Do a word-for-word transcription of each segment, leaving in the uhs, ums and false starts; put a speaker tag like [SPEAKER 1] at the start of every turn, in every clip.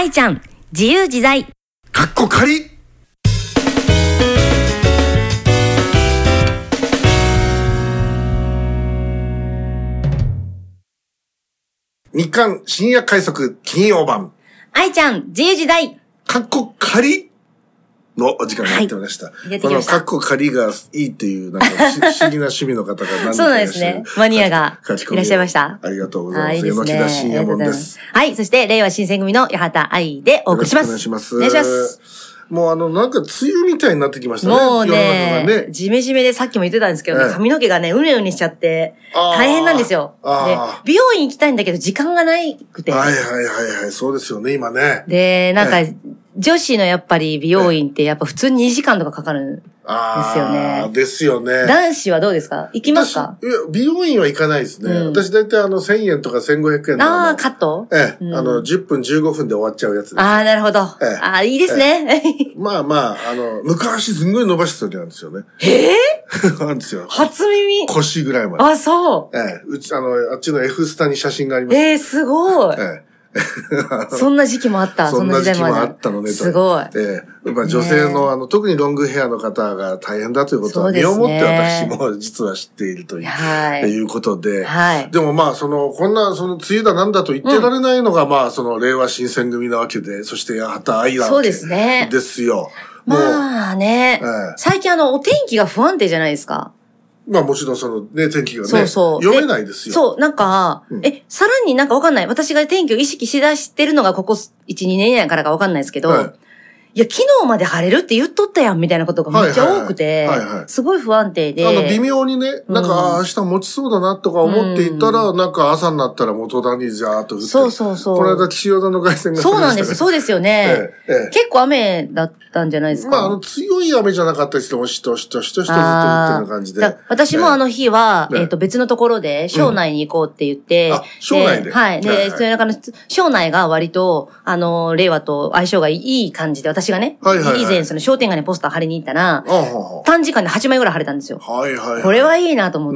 [SPEAKER 1] 愛ちゃん、自由自在。
[SPEAKER 2] かっこ仮。日刊深夜快速金曜版。
[SPEAKER 1] 愛ちゃん、自由自在。
[SPEAKER 2] かっこ仮のお時間になっておりました。はい、このかっこ仮がいいっていう、なんか不思議な趣味の方が何人かいらっしゃる。
[SPEAKER 1] そうなんですね。マニアがいらっしゃいました。
[SPEAKER 2] ありがとうございます。榎木田深夜本です。
[SPEAKER 1] はい。そして、令和新選組の八幡愛でお送りします。
[SPEAKER 2] お願いします。
[SPEAKER 1] お願いします。
[SPEAKER 2] もうあの、なんか、梅雨みたいになってきましたね。
[SPEAKER 1] もうね、ねジメジメでさっきも言ってたんですけどね、ええ、髪の毛がね、うねうねしちゃって、大変なんですよ。で、美容院行きたいんだけど、時間がないくて。
[SPEAKER 2] はいはいはいはい、そうですよね、今ね。
[SPEAKER 1] で、なんか、ええ、女子のやっぱり美容院ってやっぱ普通ににじかんとかかかるんですよね。
[SPEAKER 2] ですよね。
[SPEAKER 1] 男子はどうですか？行きますか？
[SPEAKER 2] いや、美容院は行かないですね。うん、私大体あのせんえんとかせんごひゃくえんの
[SPEAKER 1] ああ、カット？
[SPEAKER 2] ええ、うん、あのじゅっぷんじゅうごふんで終わっちゃうやつです。
[SPEAKER 1] ああ、なるほど。ええ、ああ、いいですね。
[SPEAKER 2] ええ、まあまあ、あの、昔すんごい伸ばしてた時なんですよね。
[SPEAKER 1] ええ
[SPEAKER 2] ー、なんですよ。
[SPEAKER 1] 初耳。
[SPEAKER 2] 腰ぐらいまで。
[SPEAKER 1] あ、そう。
[SPEAKER 2] ええ、うち、あの、あっちの F スタに写真があります。
[SPEAKER 1] ええー、すごい。ええそんな時期もあった。
[SPEAKER 2] そんな時期もあったのね。
[SPEAKER 1] すごい。
[SPEAKER 2] ええ、やっぱ女性のあの、特にロングヘアの方が大変だということは、身をもって私も実は知っているという、はい、いうことで。はい。でもまあ、その、こんな、その、梅雨だなんだと言ってられないのが、うん、まあ、その、令和新選組なわけで、そして八幡愛なわけ
[SPEAKER 1] そうですね。
[SPEAKER 2] ですよ。
[SPEAKER 1] まあね、ええ、最近あの、お天気が不安定じゃないですか。
[SPEAKER 2] まあもちろんそのね、天気がね、
[SPEAKER 1] そうそう
[SPEAKER 2] 読めないですよ。
[SPEAKER 1] そう、なんか、うん、え、さらになんかわかんない。私が天気を意識しだしてるのがここいち、にねんやからかわかんないですけど、はい、いや、昨日まで晴れるって言っとったやんみたいなことがめっちゃ多くて、すごい不安定で。
[SPEAKER 2] あの、微妙にね、なんか、うん、明日持ちそうだなとか思っていたら、うん、なんか朝になったら元田にジャーっと降って。
[SPEAKER 1] そうそうそう。
[SPEAKER 2] この間、岸和田の凱旋が、ね、
[SPEAKER 1] そうなんです、そうですよね。ええええ、結構雨だったんじゃないですか。
[SPEAKER 2] まあ、あの、強い雨じゃなかったりしても、しとしとしとしとずっと降ってるような感じで。
[SPEAKER 1] 私もあの日は、えっと、別のところで、庄内に行こうって言って、
[SPEAKER 2] あ、庄内で。
[SPEAKER 1] はい。で、それなんか、庄内が割と、あの、令和と相性がいい感じで、私がね、はいはい以前その商店街にポスター貼りに行ったら、短時間ではちまいぐらい貼れたんですよ。はいはいはい。これはいいなと思って、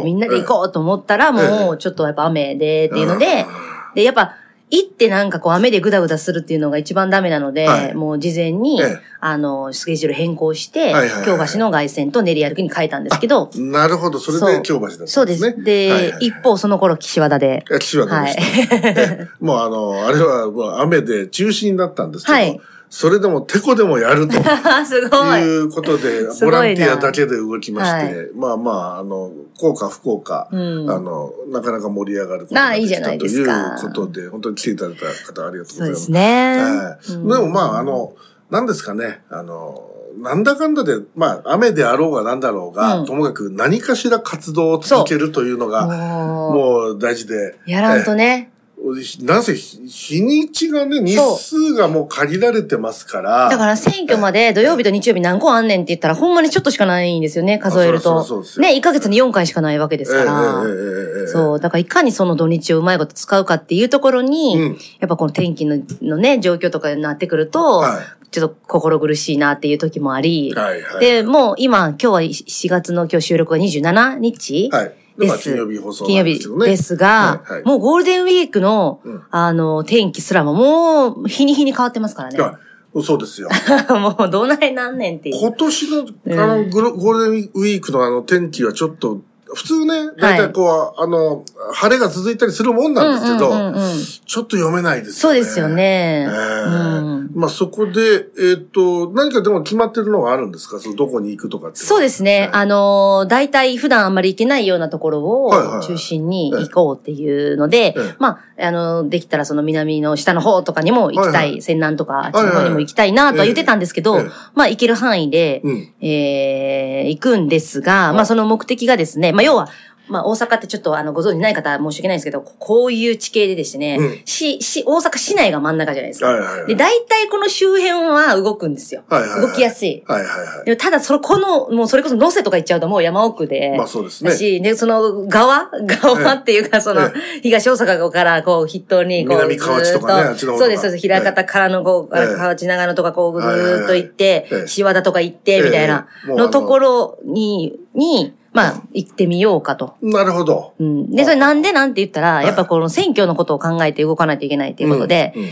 [SPEAKER 1] みんなで行こうと思ったら、もうちょっとやっぱ雨でっていうので、で、やっぱ、行ってなんかこう雨でグダグダするっていうのが一番ダメなので、はい、もう事前に、あの、スケジュール変更して、京橋の凱旋と練り歩きに変えたんですけど。
[SPEAKER 2] なるほど、それで京橋だったんですね。
[SPEAKER 1] そうです。で、はいはいはい、一方その頃岸和田で。
[SPEAKER 2] 岸和田でした。はい、もうあの、あれはもう雨で中止になったんですけど、はいそれでもテコでもやると。すごい。いうことで、ボランティアだけで動きまして、はい、まあまあ、あの、効果不効果、うん、あの、なかなか盛り上がることができたということで、本当に来ていただいた方ありがとうございます。そうですね。はい、うん、でもまあ、あの、何ですかね、あの、なんだかんだで、まあ、雨であろうがなんだろうが、うん、ともかく何かしら活動を続けるというのが、もう大事で。
[SPEAKER 1] やらんとね。
[SPEAKER 2] なんせ、日にちがね、日数がもう限られてますから。
[SPEAKER 1] だから選挙まで土曜日と日曜日何個あんねんって言ったら、ほんまにちょっとしかないんですよね、数えると。そうですね、いっかげつによんかいしかないわけですから。えーえーえー、そう、だからいかにその土日をうまいこと使うかっていうところに、うん、やっぱこの天気ののね、状況とかになってくると、はい、ちょっと心苦しいなっていう時もあり。はいはい、で、もう今、今日はしがつの今日収録がにじゅうしちにち。はいです。
[SPEAKER 2] 金曜日放送
[SPEAKER 1] なんですけどね。金曜日ですが、はいはい、もうゴールデンウィークの、うん、あの、天気すらももう、日に日に変わってますからね。いや、
[SPEAKER 2] そうですよ。
[SPEAKER 1] もう、どうないなんねんっていう。
[SPEAKER 2] 今年の、あの、うん、ゴールデンウィークのあの、天気はちょっと、普通ね、だいたいこう、はい、あの、晴れが続いたりするもんなんですけど、うんうんうんうん、ちょっと読めないですよね。
[SPEAKER 1] そうですよね。
[SPEAKER 2] えーうん、まあそこで、えっと、何かでも決まってるのがあるんですか？そのどこに行くとかって。
[SPEAKER 1] そうですね。あの、大体普段あんまり行けないようなところを中心に行こうっていうので、まあ、あの、できたらその南の下の方とかにも行きたい、はいはい、西南とかあっちの方にも行きたいなとは言ってたんですけど、まあ行ける範囲で、うん、えー、行くんですが、まあその目的がですね、まあ要は、まあ大阪ってちょっとあのご存知ない方は申し訳ないんですけど、こういう地形でですね、うん、し、し、大阪市内が真ん中じゃないですか。はいはいはい、で、大体この周辺は動くんですよ。はいはいはい、動きやすい。はいはいはい、でただ、その、この、もうそれこそ能勢とか行っちゃうともう山奥で。まあそうですね。し、で、その側側っていうか、その、東大阪からこう筆頭にこう、
[SPEAKER 2] 南河内とかね、あっちの方とか。
[SPEAKER 1] そうです、そうです。平方からのこう、河内長野とかこうぐーっと行って、岸和田とか行って、みたいな、のところに、に、まあ、行ってみようかと。
[SPEAKER 2] なるほど。
[SPEAKER 1] うん。で、それなんでなんて言ったら、やっぱこの選挙のことを考えて動かないといけないということで、うんうん、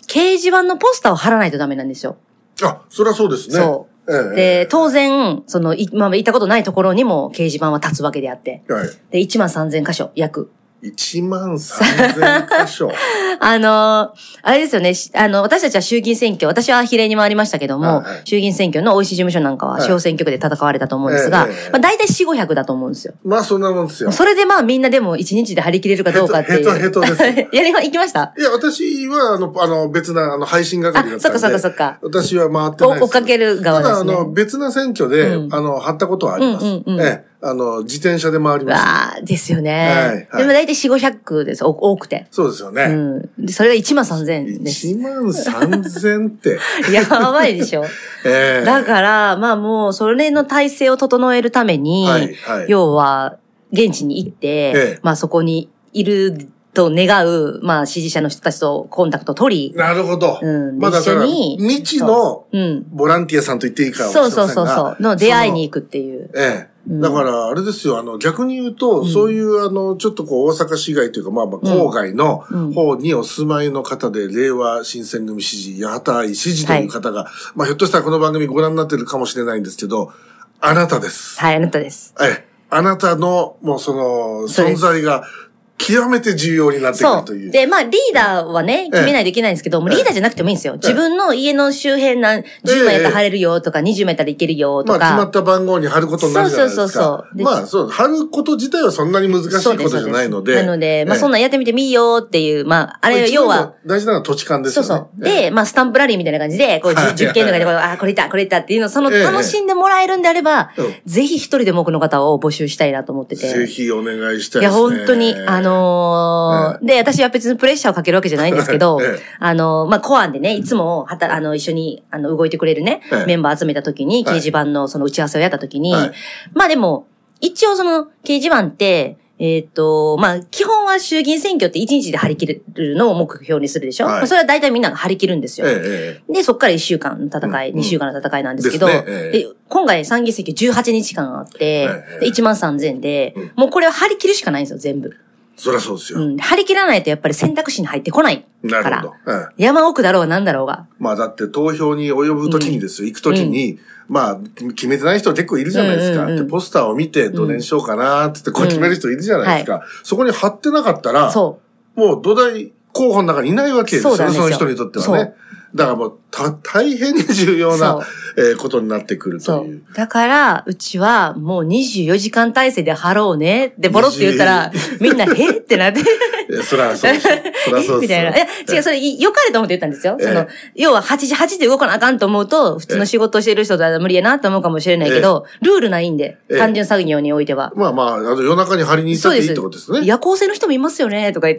[SPEAKER 1] 掲示板のポスターを貼らないとダメなんですよ。
[SPEAKER 2] あ、そりゃそうですね。
[SPEAKER 1] そう。ええ、で、当然、その、今まで行ったことないところにも掲示板は立つわけであって。はい。で、いちまんさんぜん箇所、約。
[SPEAKER 2] いちまんさんぜん箇所。
[SPEAKER 1] あの、あれですよね。あの、私たちは衆議院選挙、私は比例に回りましたけども、はい、衆議院選挙の大石事務所なんかは小選挙区で戦われたと思うんですが、はい、まあ大体よん、ごひゃくだと思うんですよ。
[SPEAKER 2] まあそんなもんですよ。
[SPEAKER 1] それでまあみんなでもいちにちで張り切れるかどうかっていう。
[SPEAKER 2] ヘトヘトです。
[SPEAKER 1] やりま、行きました？
[SPEAKER 2] いや、私はあの、あの別なあの配信係だったんで。あ、
[SPEAKER 1] そっかそっかそっか。
[SPEAKER 2] 私は回ってないです。
[SPEAKER 1] 追っかける側ですね。
[SPEAKER 2] ただあの、別な選挙で、うん、あの、張ったことはあります。うんうんうん、ええあの、自転車で回ります。
[SPEAKER 1] ああ、ですよね。はい、はい。でも大体よん、ごひゃくです。多くて。
[SPEAKER 2] そうですよね。う
[SPEAKER 1] ん。でそれがいちまんさんぜんです。
[SPEAKER 2] いちまんさんぜんって。
[SPEAKER 1] やばいでしょ。ええー。だから、まあもう、それの体制を整えるために、はいはい、要は、現地に行って、ええ、まあそこにいると願う、まあ支持者の人たちとコンタクトを取り。
[SPEAKER 2] なるほど。うん。まあだから、未知のボランティアさんと言っていいかもしれませんが、
[SPEAKER 1] そうそうそうそう。の出会いに行くっていう。
[SPEAKER 2] ええ。だから、あれですよ、あの、逆に言うと、うん、そういう、あの、ちょっとこう、大阪市街というか、まあまあ、郊外の方にお住まいの方で、令和新選組支持、八幡愛支持という方が、はい、まあ、ひょっとしたらこの番組ご覧になってるかもしれないんですけど、あなたです。
[SPEAKER 1] はい、あなたです。
[SPEAKER 2] ええ。あなたの、もうその、存在が、極めて重要になってくるという。
[SPEAKER 1] そう。で、まあ、リーダーはね、決めないといけないんですけど、ええ、もうリーダーじゃなくてもいいんですよ。ええ、自分の家の周辺な、じゅうまいやったら貼れるよとか、にじゅうまいやったらいけるよとか。
[SPEAKER 2] まあ、決まった番号に貼ることになるじゃないですか。そうそうそうそう。まあ、そう、貼ること自体はそんなに難しいことじゃないので。
[SPEAKER 1] なので、まあ、そんなんやってみてみいよっていう、まあ、あれ、要は。
[SPEAKER 2] 大事なのは土地勘ですよね。
[SPEAKER 1] そうそう。で、まあ、スタンプラリーみたいな感じで、こう、じゅっけんとかで、あ、これいった、これいったっていうのを、その、楽しんでもらえるんであれば、ぜひ一人でも多くの方を募集したいなと思ってて。
[SPEAKER 2] ぜひお願いしたいですね。
[SPEAKER 1] いや、本当に、あのー、で、私は別にプレッシャーをかけるわけじゃないんですけど、ええ、あの、まあ、コアンでね、いつも、はた、あの、一緒に、あの、動いてくれるね、ええ、メンバー集めた時に、掲示板のその打ち合わせをやった時に、はい、まあでも、一応その、掲示板って、えっと、まあ、基本は衆議院選挙っていちにちで張り切るのを目標にするでしょ、はい、まあ、それは大体みんなが張り切るんですよ。ええ、で、そっからいっしゅうかんの戦い、うん、にしゅうかんの戦いなんですけど、ねええ、で今回参議院選挙じゅうはちにちかんあって、え、いちまんさんぜんで、うん、もうこれは張り切るしかないんですよ、全部。
[SPEAKER 2] そりゃそうですよ。
[SPEAKER 1] うん。張り切らないとやっぱり選択肢に入ってこない。なるほど。うん、山奥だろうが何だろうが。
[SPEAKER 2] まあだって投票に及ぶときにですよ、うん、行くときに、うん、まあ決めてない人結構いるじゃないですか。うんうんうん、でポスターを見てどれにしようかなってってこう決める人いるじゃないですか。うんはい、そこに貼ってなかったら、そう。もう土台候補の中にいないわけですよ。そうその人にとってはね。だからもう、た、大変に重要な、えー、ことになってくるという。
[SPEAKER 1] だから、うちはもうにじゅうよじかん体制で貼ろうね。で、ボロって言ったら、みんな、へってなって。
[SPEAKER 2] いや、そらそうです。そらそうです。
[SPEAKER 1] みたいな。いや、違う、それ、良かれと思って言ったんですよ。その、要ははちじ、はちじで動かなあかんと思うと、普通の仕事をしている人だと無理やなと思うかもしれないけど、ルールないんで、単純作業においては。
[SPEAKER 2] まあまあ、あの夜中に貼りに行ったっていいってことですね。
[SPEAKER 1] 夜行性の人もいますよね、とか言って。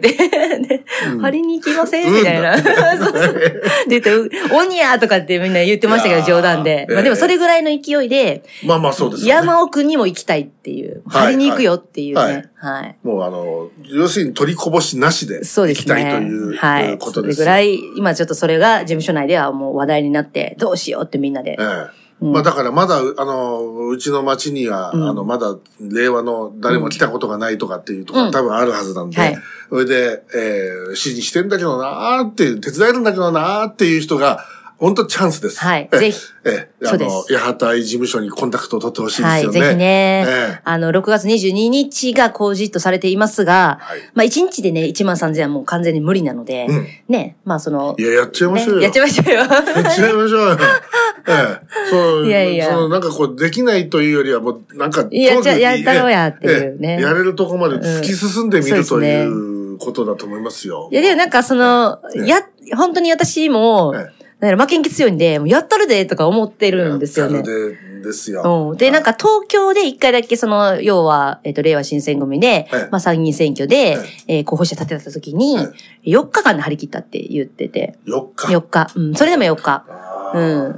[SPEAKER 1] 貼りに行きませんみたいな。で、言って、鬼やとかってみんな言ってましたけど、冗談で。まあでもそれぐらいの勢いで、
[SPEAKER 2] まあまあそうですね。
[SPEAKER 1] 山奥にも行きたいっていう、張りに行くよっていうね。はい。
[SPEAKER 2] もうあの、要するに取りこぼしなしで行きたいということです。
[SPEAKER 1] それぐらい、今ちょっとそれが事務所内ではもう話題になって、どうしようってみんなで。
[SPEAKER 2] まあだからまだ、あの、うちの町には、あの、まだ令和の誰も来たことがないとかっていうところが多分あるはずなんで、それで、えー、支持してんだけどなーっていう、手伝えるんだけどなーっていう人が、本当チャンスです。
[SPEAKER 1] はい。ぜひ。
[SPEAKER 2] ええ、あの、八幡愛事務所にコンタクトを取ってほしいですよね。
[SPEAKER 1] はい、ぜひね。ええ、あの、ろくがつにじゅうににちが公示とされていますが、はい、まあいちにちでね、いちまんさんぜんはもう完全に無理なので、うん、ね、まあその。
[SPEAKER 2] いや、やっちゃいましょうよ。
[SPEAKER 1] ね、やっちゃいましょうよ。やっ
[SPEAKER 2] ちゃいましょうよ。ええ。そう、いやいや。その、なんかこう、できないというよりは、もう、なんか、
[SPEAKER 1] やっちゃ、やったろうやっていうね、
[SPEAKER 2] ええ。やれるとこまで突き進んでみる、うん、ということだと思いますよ。
[SPEAKER 1] いや、でもなんかその、ええ、や、本当に私も、ええだから負けん気強いんで、やったるでとか思ってるんですよね。
[SPEAKER 2] やったるでですよ。
[SPEAKER 1] うん。で、なんか東京で一回だけその、要は、えっと、令和新選組で、はい、まあ参議院選挙で、はい、えー、候補者立てた時に、はい、よっかかんで張り切ったって言ってて。
[SPEAKER 2] よっか ?
[SPEAKER 1] よっか。うん。それでもよっか。うん。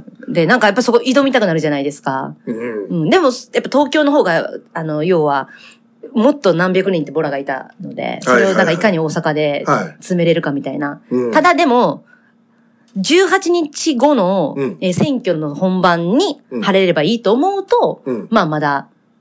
[SPEAKER 1] で、なんかやっぱそこ挑みたくなるじゃないですか。うん。うん、でも、やっぱ東京の方が、あの、要は、もっと何百人ってボラがいたので、それをなんかいかに大阪で詰めれるかみたいな。はいはいはい、ただでも、じゅうはちにちごの、うん、えー、選挙の本番に貼れればいいと思うと、うん、まあまだ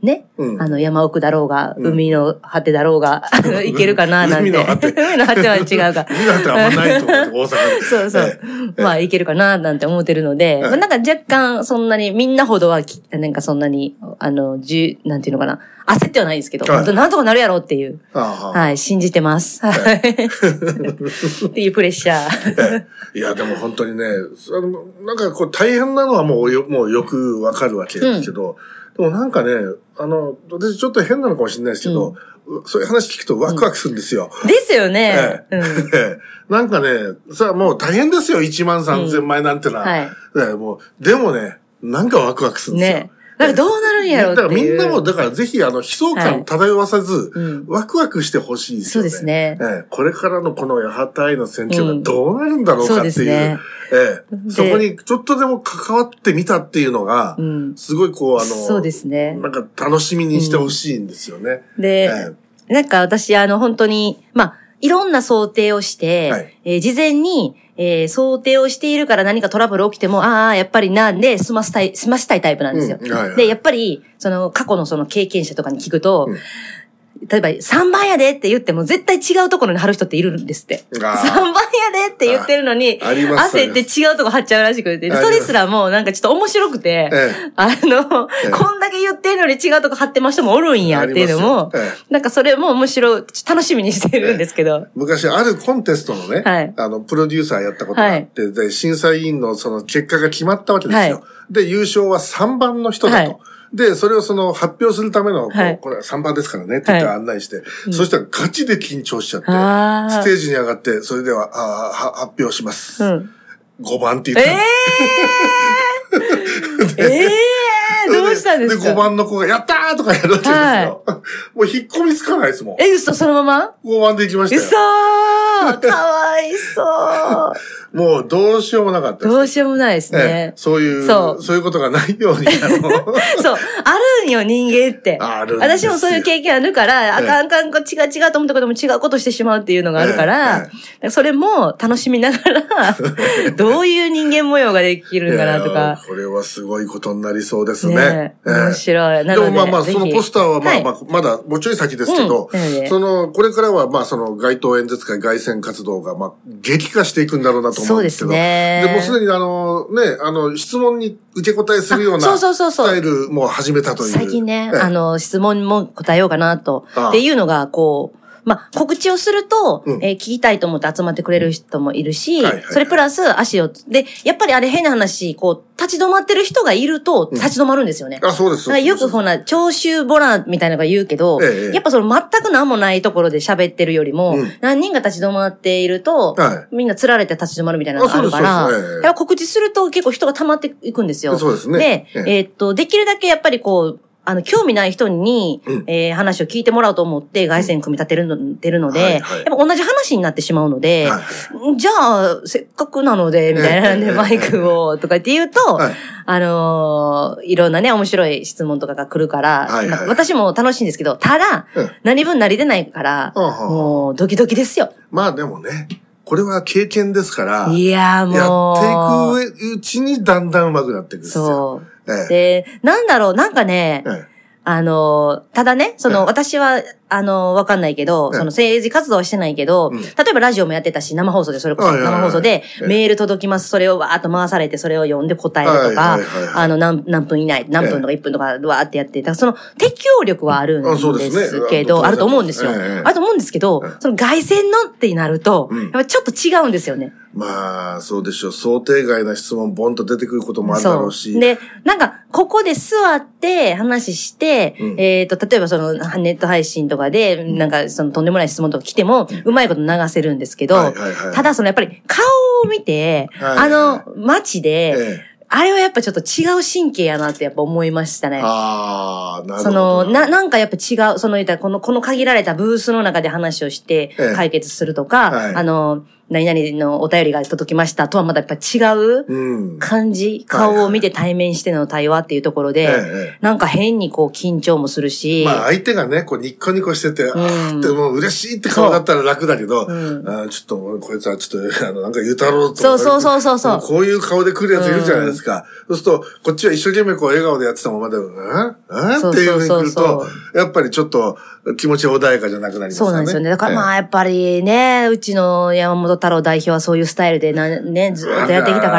[SPEAKER 1] ね、うん、あの、山奥だろうが、うん、海の果てだろうが、いけるかな、なんて。海の果て。海の果ては違うか。
[SPEAKER 2] 海の果てはあんまないと思う、大阪で。
[SPEAKER 1] そうそう。ええ、まあ、いけるかな、なんて思ってるので、ええ、まあ、なんか若干、そんなに、みんなほどは、なんかそんなに、あの、じゅ、なんていうのかな、焦ってはないですけど、はい、なんとかなるやろうっていう、はい、信じてます。はい。っていうプレッシャー。
[SPEAKER 2] いや、でも本当にね、あの、なんかこう大変なのはもうよ、もうよくわかるわけですけど、うん、でもなんかね、あの、私ちょっと変なのかもしれないですけど、うん、そういう話聞くとワクワクするんですよ。
[SPEAKER 1] うん、ですよね。
[SPEAKER 2] ええうん、なんかね、それはもう大変ですよ、いちまんさんぜんまいなんてのは。うんはい、もうでもね、なんかワクワクするんですよ。ね
[SPEAKER 1] なんかどうなるんやろうっていう。
[SPEAKER 2] だからみんなも、だからぜひあの悲壮感漂わさず、はいうん、ワクワクしてほしいですよね。そうですね、ええ。これからのこの八幡愛の戦況がどうなるんだろうかっていう。うん、そうですね。ええ、そこにちょっとでも関わってみたっていうのが、うん、すごいこうあの、
[SPEAKER 1] そうですね。
[SPEAKER 2] なんか楽しみにしてほしいんですよね。
[SPEAKER 1] うん、で、ええ、なんか私あの本当に、まあ、いろんな想定をして、はいえー、事前に、えー、想定をしているから何かトラブル起きても、ああ、やっぱりなんで済ませたい、済ませたいタイプなんですよ。うんはいはい、で、やっぱり、その過去のその経験者とかに聞くと、うん例えばさんばんやでって言っても絶対違うところに貼る人っているんですって。さんばんやでって言ってるのに、焦って違うとこ貼っちゃうらしくて、それすらもうなんかちょっと面白くて、ええ、あの、ええ、こんだけ言ってるのに違うとこ貼ってま人もおるんやっていうのも、ええ、なんかそれも面白い、楽しみにしてるんですけど。
[SPEAKER 2] ええ、昔あるコンテストのね、はい、あの、プロデューサーやったことがあって、はい、で、審査委員のその結果が決まったわけですよ。はい、で、優勝はさんばんの人だと。はいで、それをその発表するための、はい、これはさんばんですからねって言って案内して、はい、そしたらガチで緊張しちゃって、ステージに上がって、それでは、あ発表します、うん。ごばんって言った。
[SPEAKER 1] えー、えー、どうしたんですか？
[SPEAKER 2] で、ごばんの子が、やったーとかやるわけですよ。はい、もう引っ込みつかないですもん。
[SPEAKER 1] え、嘘、そのまま ?
[SPEAKER 2] ご 番で行きましたよ。
[SPEAKER 1] 嘘ーかわいそう。
[SPEAKER 2] もうどうしようもなかったです。
[SPEAKER 1] どうしようもないですね。ええ、
[SPEAKER 2] そういう、そう、そういうことがないように。あの
[SPEAKER 1] そう、あるんよ、人間って。あるんですよ。私もそういう経験あるから、ええ、あかんあかん、こっちが違うと思ったことも違うことしてしまうっていうのがあるから、ええ、それも楽しみながら、どういう人間模様ができるんかなとか。
[SPEAKER 2] これはすごいことになりそうですね。
[SPEAKER 1] ねええ、面白い。
[SPEAKER 2] なので、でもまあまあ、そのポスターはまあまあ、まだもうちょい先ですけど、うん、その、これからはまあその街頭演説会、凱旋活動がまあ激化していくんだろうなと思うんですけど。そうですね。で、もうすでにあの、ね、あの、質問に受け答えするようなスタイルも始めたという。
[SPEAKER 1] 最近ね、あの、質問も答えようかなと。っていうのが、こう、まあ、告知をすると、うん、えー、聞きたいと思って集まってくれる人もいるし、はいはいはい、それプラス足を、で、やっぱりあれ変な話、こう、立ち止まってる人がいると立ち止まるんですよね。
[SPEAKER 2] うん、あ、そうです。
[SPEAKER 1] だからよくほな、聴衆ボランみたいなのが言うけど、ええ、やっぱその全く何もないところで喋ってるよりも、うん、何人が立ち止まっていると、はい、みんな釣られて立ち止まるみたいなのがあるから、ええ、やっぱ告知すると結構人が溜まっていくんですよ。
[SPEAKER 2] そうですね。
[SPEAKER 1] で、えええー、っと、できるだけやっぱりこう、あの、興味ない人に、うん、えー、話を聞いてもらおうと思って、凱旋組み立てるの、てるので、はいはい、やっぱ同じ話になってしまうので、はい、じゃあ、せっかくなので、みたいなんで、マイクを、とかって言うと、はい、あのー、いろんなね、面白い質問とかが来るから、はいはい、私も楽しいんですけど、ただ、うん、何分慣れてないから、もう、ドキドキですよ。
[SPEAKER 2] まあでもね、これは経験ですから、
[SPEAKER 1] いや、も
[SPEAKER 2] う。やっていくうちにだんだん上手くなっていくんですよ。そう。
[SPEAKER 1] ええ、で、なんだろう、なんかね、ええ、あの、ただね、その、ええ、私は、あの、わかんないけど、ええ、その政治活動はしてないけど、うん、例えばラジオもやってたし、生放送で、それこそ生放送で、メール届きます、それをわーっと回されて、それを読んで答えるとか、あの、何、何分以内、何分とかいっぷんとか、わーってやって、だからその、適応力はあるんですけど、あると思うんですよ。あると思うんですけど、その凱旋のってなると、やっぱちょっと違うんですよね。
[SPEAKER 2] まあ、そうでしょう。想定外な質問ボンと出てくることもあるだろうし。
[SPEAKER 1] で、なんか、ここで座って話して、うん、えっと、例えばそのネット配信とかで、なんかそのとんでもない質問とか来ても、うまいこと流せるんですけど、はいはいはい、ただそのやっぱり顔を見て、はいはい、あの街で、ええ、あれはやっぱちょっと違う神経やなってやっぱ思いましたね。
[SPEAKER 2] ああ、なるほど。
[SPEAKER 1] その、な、なんかやっぱ違う、その言ったらこの、この限られたブースの中で話をして解決するとか、ええはい、あの、 何々のお便りが届きましたとはまたやっぱ違う感じ、うん、顔を見て対面しての対話っていうところで、はいはい、なんか変にこう緊張もするし。
[SPEAKER 2] まあ相手がね、こうニッコニコしてて、うん、あーってもう嬉しいって顔だったら楽だけど、うん、あちょっともうこいつはちょっと、あの、なんか言うたろうと。
[SPEAKER 1] そうそうそうそうそう。
[SPEAKER 2] こういう顔で来るやついるじゃないですか。うん、そうすると、こっちは一生懸命こう笑顔でやってたままで、うんうんっていう風に来ると、やっぱりちょっと気持ち穏やかじゃなくなりますよね。
[SPEAKER 1] そうなんですよね。だからまあやっぱりね、うちの山本太郎代表はそういうスタイルでな、ね、ずっとやってきたから、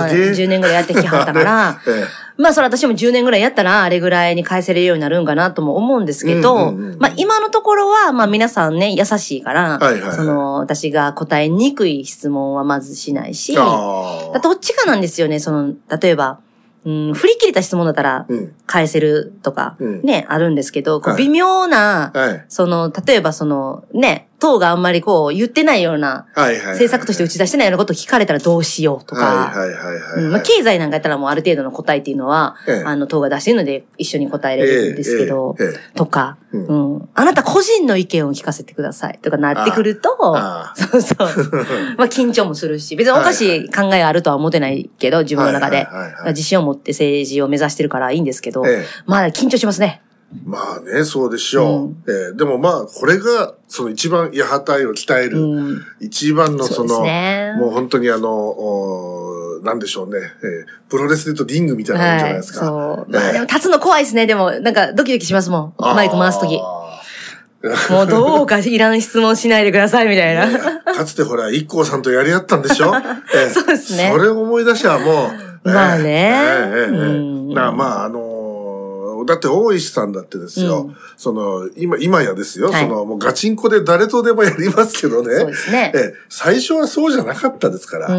[SPEAKER 1] じゅうねんぐらいやってきはったから、ええ、まあそれ私もじゅうねんぐらいやったら、あれぐらいに返せれるようになるんかなとも思うんですけど、うんうんうん、まあ今のところは、まあ皆さんね、優しいから、はいはいはい、その、私が答えにくい質問はまずしないし、どっちかなんですよね、その、例えば、うん、振り切れた質問だったら、返せるとか、うん、ね、あるんですけど、こう微妙な、はい、その、例えばその、ね、党があんまりこう言ってないような、政策として打ち出してないようなことを聞かれたらどうしようとか、経済なんかやったらもうある程度の答えっていうのは、ええ、あの、党が出してるので一緒に答えれるんですけど、ええええ、とか、うん、うん、あなた個人の意見を聞かせてくださいとかなってくると、そうそう。まあ緊張もするし、別におかしい考えがあるとは思ってないけど、自分の中で。自信を持って政治を目指してるからいいんですけど、ええ、まあ緊張しますね。
[SPEAKER 2] まあね、そうでしょう。うん、えー、でもまあ、これが、その一番、八幡を鍛える、うん、一番のその、そね、もう本当にあの、なんでしょうね、えー、プロレスで言うとリングみたいなもんじゃないですか。
[SPEAKER 1] はい、そう。まあでも立つの怖いですね。でも、なんかドキドキしますもん。マイク回すとき。もうどうかいらん質問しないでくださいみたいな。
[SPEAKER 2] かつてほら、一 k さんとやり合ったんでしょ、えー、
[SPEAKER 1] そうですね。
[SPEAKER 2] それを思い出しはも
[SPEAKER 1] う、まあね。えーえーえ
[SPEAKER 2] ー、なまあ、あの、だって大石さんだってですよ、うん、その、今、今やですよ、はい、その、もうガチンコで誰とでもやりますけどね。
[SPEAKER 1] そうですね。
[SPEAKER 2] え、最初はそうじゃなかったですから。
[SPEAKER 1] うん、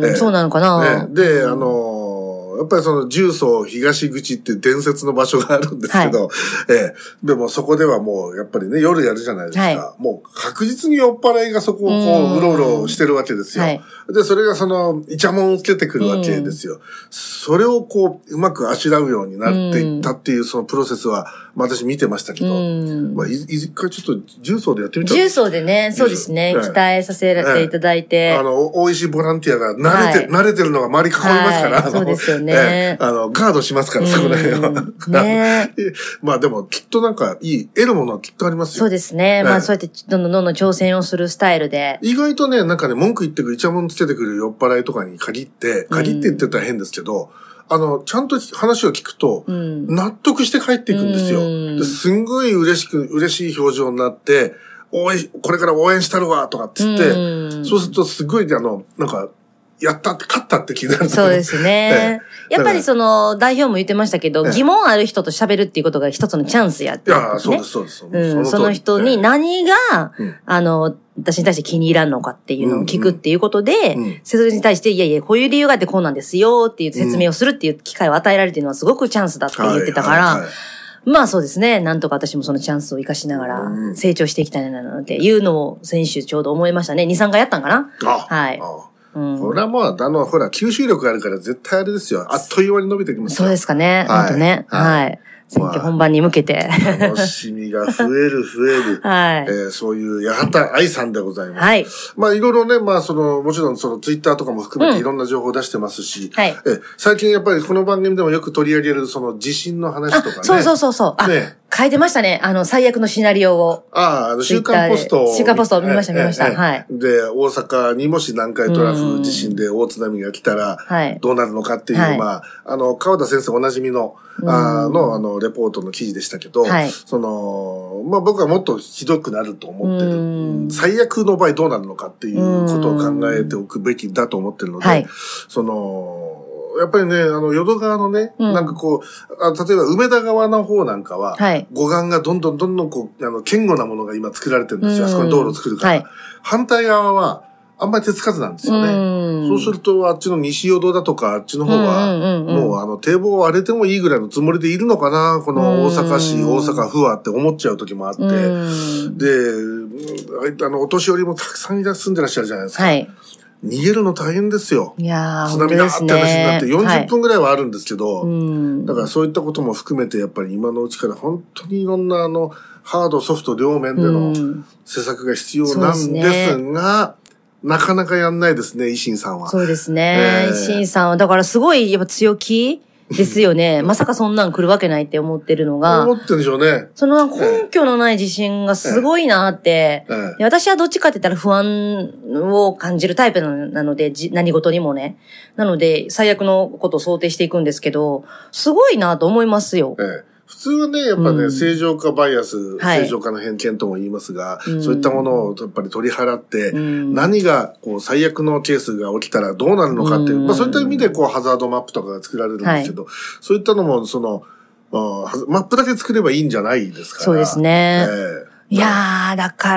[SPEAKER 1] えそうなのかな、
[SPEAKER 2] ね、で、あの、やっぱりその重曹東口って伝説の場所があるんですけど、はい、ええ、でもそこではもうやっぱりね、夜やるじゃないですか。はい、もう確実に酔っ払いがそこをこう、うろうろしてるわけですよ。はい、で、それがその、イチャモンをつけてくるわけですよ。それをこう、うまくあしらうようになっていったっていうそのプロセスは、まあ私見てましたけど、まあ一回ちょっと重曹でやってみたら。
[SPEAKER 1] 重曹でね、そうですね、期待させていただいて。
[SPEAKER 2] あの、大石ボランティアが慣れて、慣れてるのが周り囲みますから、
[SPEAKER 1] そうですよね。
[SPEAKER 2] ね、あの、ガードしますから、そこら辺は。ねまあでも、きっとなんか、いい、得るものはきっとありますよ。
[SPEAKER 1] そうですね。まあそうやって、どんどんどんどん挑戦をするスタイルで。
[SPEAKER 2] 意外とね、なんかね、文句言ってくる、イチャモンつけてくる酔っ払いとかに限って、限って言ってたら変ですけど、あの、ちゃんと話を聞くと、納得して帰っていくんですよ。ですんごい嬉しく、嬉しい表情になって、応援、これから応援したるわ、とかって言って、そうするとすごい、あの、なんか、やったって、勝ったって気になる。
[SPEAKER 1] そうですね。やっぱりその、代表も言ってましたけど、疑問ある人と喋るっていうことが一つのチャンスやって、
[SPEAKER 2] ね。いや、そうです、そうです。
[SPEAKER 1] うん、その人に何が、うん、あの、私に対して気に入らんのかっていうのを聞くっていうことで、うんうん、それに対して、いやいや、こういう理由があってこうなんですよっていう説明をするっていう機会を与えられているのはすごくチャンスだって言ってたから、はいはいはい、まあそうですね。なんとか私もそのチャンスを生かしながら成長していきたいなっていうのを先週ちょうど思いましたね。に、さんかいやったんかな。
[SPEAKER 2] あ
[SPEAKER 1] はい。
[SPEAKER 2] あうん、これはもう、あの、ほら、吸収力があるから絶対あれですよ。あっという間に伸びてきますよ。
[SPEAKER 1] そうですかね。はい。本当ね。はい。はい、選挙本番に向けて。
[SPEAKER 2] 楽しみが増える増える。はい。えー、そういう八幡愛さんでございます。はい。まあいろいろね、まあその、もちろんそのツイッターとかも含めていろんな情報を出してますし、うん、はい。えー、最近やっぱりこの番組でもよく取り上げるその地震の話とかね。
[SPEAKER 1] そうそうそうそう。あ、ね。書いてましたね。あの、最悪のシナリオを。
[SPEAKER 2] ああ、あの、週刊ポスト。
[SPEAKER 1] 週刊ポスト見ました、見ました。はい。
[SPEAKER 2] で、大阪にもし南海トラフ地震で大津波が来たら、どうなるのかっていう、まあ、あの、川田先生おなじみの、あの、あの、レポートの記事でしたけど、その、まあ僕はもっとひどくなると思ってる。最悪の場合どうなるのかっていうことを考えておくべきだと思ってるので、その、やっぱりね、あの、淀川のね、うん、なんかこう、あ例えば梅田川の方なんかは、はい、護岸がどんどんどんどんこう、あの、堅固なものが今作られてるんですよ。あそこに道路を作るから。はい、反対側は、あんまり手つかずなんですよね。うそうすると、あっちの西淀だとか、あっちの方は、もうあの、堤防を荒れてもいいぐらいのつもりでいるのかな、この大阪市、大阪府はって思っちゃう時もあって、で、あの、お年寄りもたくさん住んでらっしゃるじゃないですか。はい、逃げるの大変ですよ。
[SPEAKER 1] いやー、
[SPEAKER 2] 津波だって話になってよんじゅっぷんぐらいはあるんですけど、はい、だからそういったことも含めてやっぱり今のうちから本当にいろんなあの、ハード、ソフト両面での施策が必要なんですが、 なかなかやんないですね、維新さんは。
[SPEAKER 1] そうですね。維新さんは、だからすごい、やっぱ強気ですよね。まさかそんなん来るわけないって思ってるのが。
[SPEAKER 2] 思ってるんでしょうね。
[SPEAKER 1] その根拠のない自信がすごいなって。えええ、私はどっちかって言ったら不安を感じるタイプなので、何事にもね。なので、最悪のことを想定していくんですけど、すごいなと思いますよ。
[SPEAKER 2] ええ普通はね、やっぱね、うん、正常化バイアス、はい、正常化の偏見とも言いますが、うん、そういったものをやっぱり取り払って、うん、何がこう最悪のケースが起きたらどうなるのかっていう、うん、まあそういった意味でこうハザードマップとかが作られるんですけど、はい、そういったのもその、マップだけ作ればいいんじゃないですから。
[SPEAKER 1] そうですね。えーいやー、だから、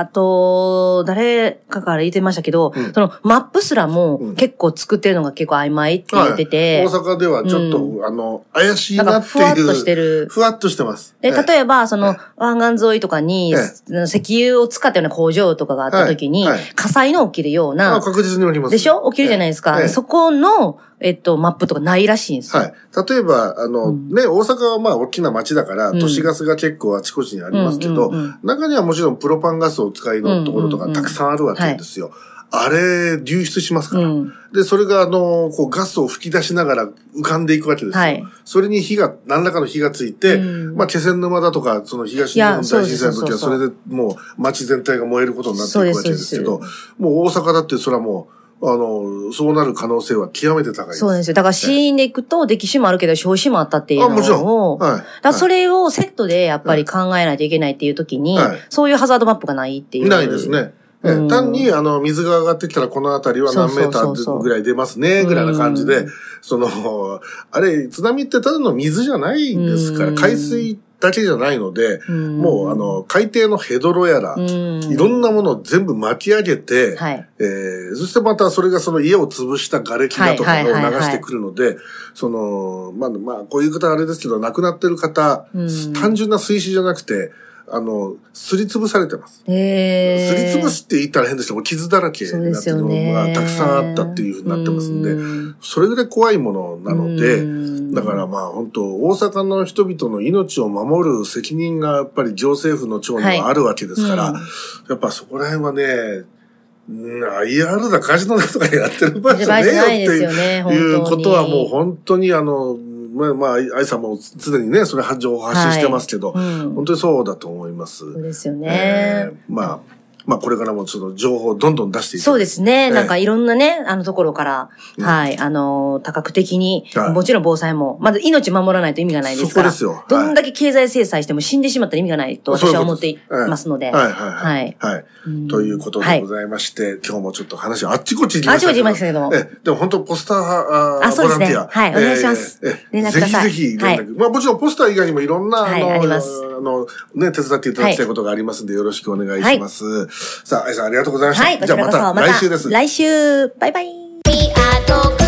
[SPEAKER 1] と、誰かから言ってましたけど、うん、そのマップすらも結構作ってるのが結構曖昧って言ってて。
[SPEAKER 2] はい、大阪ではちょっと、うん、あの、怪しいなっていう。
[SPEAKER 1] ふわっとしてる。
[SPEAKER 2] ふわっとしてます。
[SPEAKER 1] で、例えば、その、湾岸沿いとかに、石油を使ったような工場とかがあった時に、火災の起きるような。
[SPEAKER 2] あ、確実に起きます。
[SPEAKER 1] でしょ？起きるじゃないですか。そこの、えっと、マップとかないらしいんですよ。
[SPEAKER 2] はい。例えば、あの、うん、ね、大阪はまあ大きな街だから、都市ガスが結構あちこちにありますけど、うんうんうん、中にはもちろんプロパンガスを使いのところとかたくさんあるわけですよ。うんうんうんはい、あれ、流出しますから。うん、で、それがあの、こうガスを吹き出しながら浮かんでいくわけですよ。はい、それに火が、何らかの火がついて、うん、まあ、気仙沼だとか、その東日本大震災の時はそれでもう街全体が燃えることになっていくわけですけど、もう大阪だってそれはもう、あの、そうなる可能性は極めて高いです。
[SPEAKER 1] そうなんですよ。だから死因でいくと、溺死もあるけど、焼死もあったっていうのを。あ、もちろん。はい。だからそれをセットでやっぱり考えないといけないっていう時に、はい、そういうハザードマップがないっていう。
[SPEAKER 2] ないですね。うん、単に、あの、水が上がってきたらこの辺りは何メーターぐらい出ますね、ぐらいな感じで、その、あれ、津波ってただの水じゃないんですから、海水だけじゃないので、もう、あの、海底のヘドロやら、いろんなものを全部巻き上げて、はい、えー、そしてまたそれがその家を潰した瓦礫だとかを流してくるので、その、まあ、まあ、こういう方はあれですけど、亡くなってる方、単純な水死じゃなくて、あの、すりつぶされてます。へー。すりつぶしって言ったら変ですけど、傷だらけになってるのがたくさんあったっていうふうになってますんで、それぐらい怖いものなので、だからまあ本当大阪の人々の命を守る責任がやっぱり行政府の長にはあるわけですから、はいうん、やっぱそこら辺はね、アイアール だカジノだとかやってる場合じゃねえよっていうことはもう本当にあの、まあ、まあ、愛さんも常にね、それ情報発信してますけど、はいうん、本当にそうだと思います。
[SPEAKER 1] そうですよね。え
[SPEAKER 2] ー、まあ、まあこれからもその情報をどんどん出していく。
[SPEAKER 1] そうですね。えー、なんかいろんなね、あのところから、うん、はい、あの、多角的に、はい、もちろん防災も、まず命守らないと意味がないですから。そうですよ。はい、どんだけ経済制裁しても死んでしまったら意味がないと私は思っていますので。
[SPEAKER 2] はい、はい、はい。はい。うん、ということでございまして、はい、今日もちょっと話あっちこっち行きましたけど。あっちこっち行きましたけども。え、でも本当ポスターああそうですね。ボランティア。はい、お願いします。えー、連絡ください。ぜひぜひ連絡。はい、まあもちろんポスター以外にもいろんな、あの、はい、あります。あの、ね、手伝っていただきたいことがありますんで、よろしくお願いします。はい、さあ、愛さんありがとうございました。はい、じゃあまた来週です。
[SPEAKER 1] 来週、バイバイ。